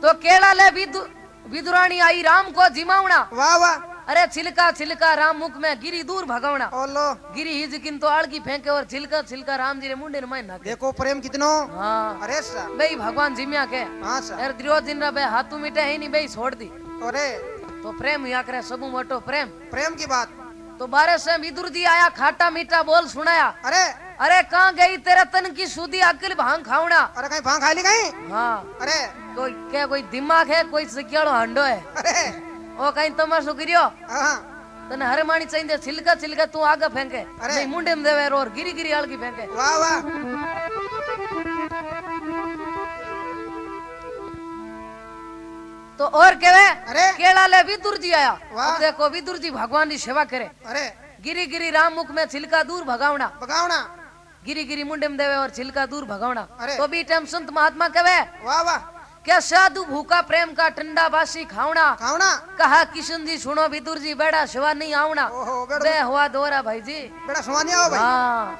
तो केला ले विदुरानी आई राम को जिमावना। वाह वाह। अरे छिलका छिलका राम मुख में गिरी दूर भगावना। ओलो गिरी हिज किन तो आड़की फेंके और छिलका छिलका राम जी रे मुंडे में नाखे। देखो प्रेम कितनो। हाँ अरे सा भाई भगवान जिम्या के। हाँ सा अरे दुर्योधन रा बे हाथू मिटे ही नहीं भाई छोड़ दी। अरे तो प्रेम या करे सबू मोटो प्रेम। प्रेम की बात। तो बारे से विदुर जी आया खाटा मीठा बोल सुनाया। अरे अरे कहाँ गई तेरे तन की सूदी अकल भांग खावना। अरे कहीं भांग खाली कहीं। हाँ अरे कोई क्या कोई दिमाग है कोई सिक्याड़ो हंडो है। अरे ओ कहीं तमाशो करियो। हाँ तने हरे मानी चाहिए छिलका छिलका तू आगे फेंके। अरे नहीं मुंडे में देवे और गिरी गिरी आलकी फेंके। वाह वाह। तो और केवे अरे केला ले विदुर जी आया। वाह। अब देखो विदुर जी भगवान की सेवा करे। अरे गिरी गिरी राम मुख में छिलका दूर भगावना। भगावना। गिरी गिरी मुंडे में देवे और छिलका दूर भगावना। अरे। तो भी टाइम संत महात्मा कहे वाह वाह। क्या साधु भूखा प्रेम का ठंडा बासी खावना। खावना। कहा किशन जी सुनो विदुर जी बेड़ा सेवा नहीं आवना। ओहो बेड़ा बे हुआ दोरा भाई जी। बेड़ा सुवानी आओ भाई। हाँ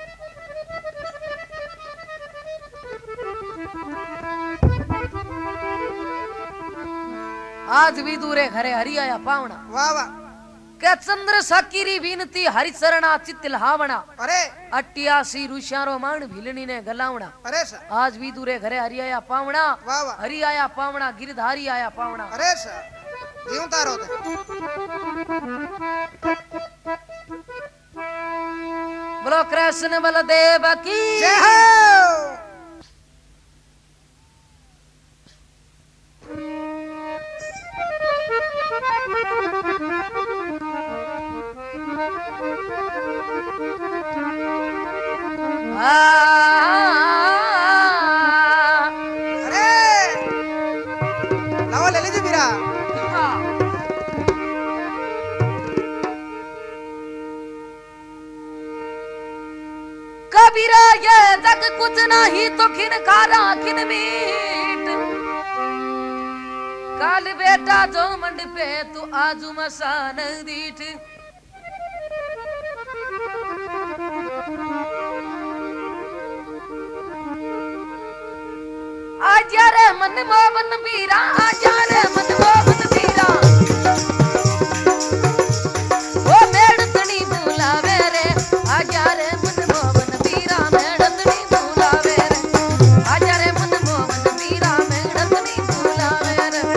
आज विदुरे घरे हरि आया पावना। वाह वाह। क्या चंद्र साकिरी विनती हरिचरणा चित्त लहावना। अरे 88 ऋषियारो मांड भिलनी ने गलावना। अरे सा आज विदुरे घरे हरि आया पावना। वाह वाह। हरि आया पावना गिरधारी आया पावना। अरे सा जीव तारो दे। बोलो कृष्ण बलदेव की जय हो। अरे लावा ले लीजिए बीरा। कबीरा ये जग कुछ नहीं तो खिन खारा खिन मीट। काल बेटा जो मंड पे तू आजू मसान दीठ। आजा रे मन मोहन बीरा आजा रे मन मोहन बीरा। ओ मेड़तनी बुलावे रे आजा रे मन मोहन बीरा मेड़तनी बुलावे रे। आजा रे मन मोहन बीरा मेड़तनी बुलावे रे।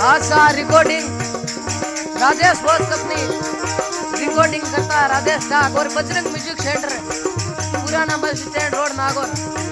आशा रिकॉर्डिंग राजेश बोस अपनी रिकॉर्डिंग करता है राजेश डाक और बजरंग म्यूजिक सेंटर पुराना बस स्टैंड रोड नागौर।